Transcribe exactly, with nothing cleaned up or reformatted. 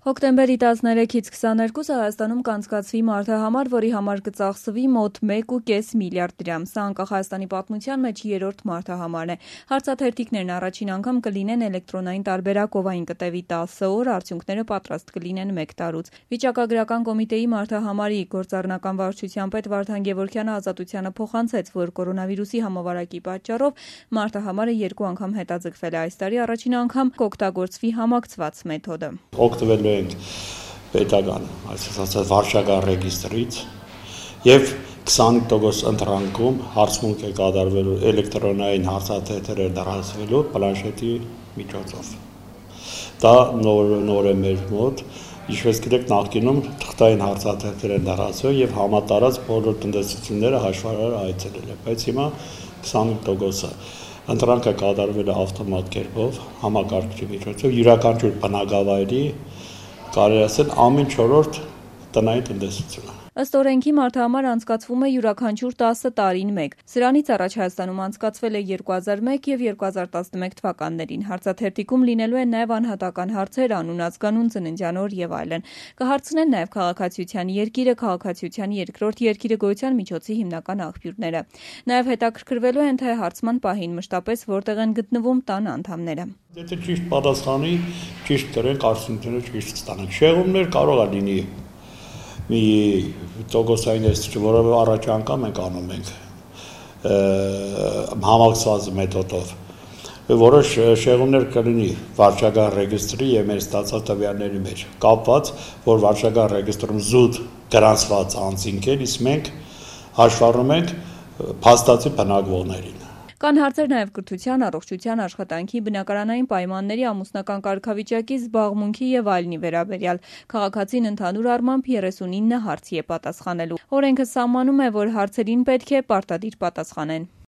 Հոկտեմբերի տասներեքից քսաներկուսը Հայաստանում կանցկացվի մարդահամար, որի համար կծախսվի մոտ մեկ ու կես միլիարդ դրամ։ Սա անկախ Հայաստանի պատմության մեջ երրորդ մարդահամարն է։ Հարցաթերթիկներն առաջին անգամ կլինեն էլեկտրոնային տարբերակով, այն կտևի տասը օր, արդյունքները պատրաստ կլինեն մեկ տարուց։ Վիճակագրական կոմիտեի մարդահամարի գործառնական վարչության պետ Վարդան Գևորգյանը Ազատությանը փոխանցեց, որ կորոնավիրուսի համավարակի պատճառով մարդահամարը երկու անգամ հետաձգվել է։ Այս տարի առաջին անգամ կօգտագործվի համակցված մեթոդը։ Օգտվելու ենք պետական, այսինքն վարչական ռեգիստրից եւ քսանհինգ տոկոս ընտրանքում հարցմունք է կատարվելու էլեկտրոնային հարցաթերթերը դարձվելու պլանշետի միջոցով։ Դա նոր նոր է մեր մոտ, ինչպես գիտեք, նախկինում թղթային հարցաթերթեր են դարձվել եւ համատարած բոլոր տնտեսությունները հաշվարար այցելել է, բայց հիմա քսանհինգ տոկոսը ընտրանքը կատարվել է ավտոմատ կերպով, համակարգչի միջոցով, յուրաքանչյուր բնակավայրի կարելի ասել ամեն չորրորդ տնային տնտեսությունը։ Ըստ օրենքի մարդահամարը անցկացվում է յուրաքանչյուր տասը տարին մեկ։ Սրանից առաջ Հայաստանում անցկացվել է երկու հազար մեկ եւ երկու հազար տասնմեկ թվականներին։ Հարցաթերթիկում լինելու են նաեւ անհատական հարցեր, անուն, ազգանուն, ծննդյան օր եւ այլն։ Կհարցնեն նաեւ քաղաքացիության երկիրը, քաղաքացիության երկրորդ երկիրը, գոյության միջոցի հիմնական աղբյուրները։ Նաեւ հետաքրքրվելու են թե հարցման պահին մշտապես որտեղ են գտնվում տան անդամները։ Եթե ճիշտ պատասխանի, ճիշտ կրենք, արդյունքները ճիշտ ստանանք։ Շեղումներ կարող է լինի մի տոկոսային էստրի, որովհետև առաջ անգամ ենք անում ենք համակցված մեթոդով։ Որոշ շեղումներ կլինի վարչական ռեգիստրի եւ մեր ստացած տվյալների մեջ, կապված, որ վարչական ռեգիստրում զուտ գրանցված անձինք են, իսկ մենք հաշվառում ենք փաստացի բնակվողներին։ Կան հարցեր նաև կրթության, առողջության, աշխատանքի, բնակարանային պայմանների, ամուսնական կարգավիճակի, զբաղմունքի եւ այլնի վերաբերյալ։ Քաղաքացին ընդհանուր առմամբ երեսունինը հարցի է պատասխանելու։ Օրենքը սահմանում է, որ հարցերին պետք է պարտադիր պատասխանեն։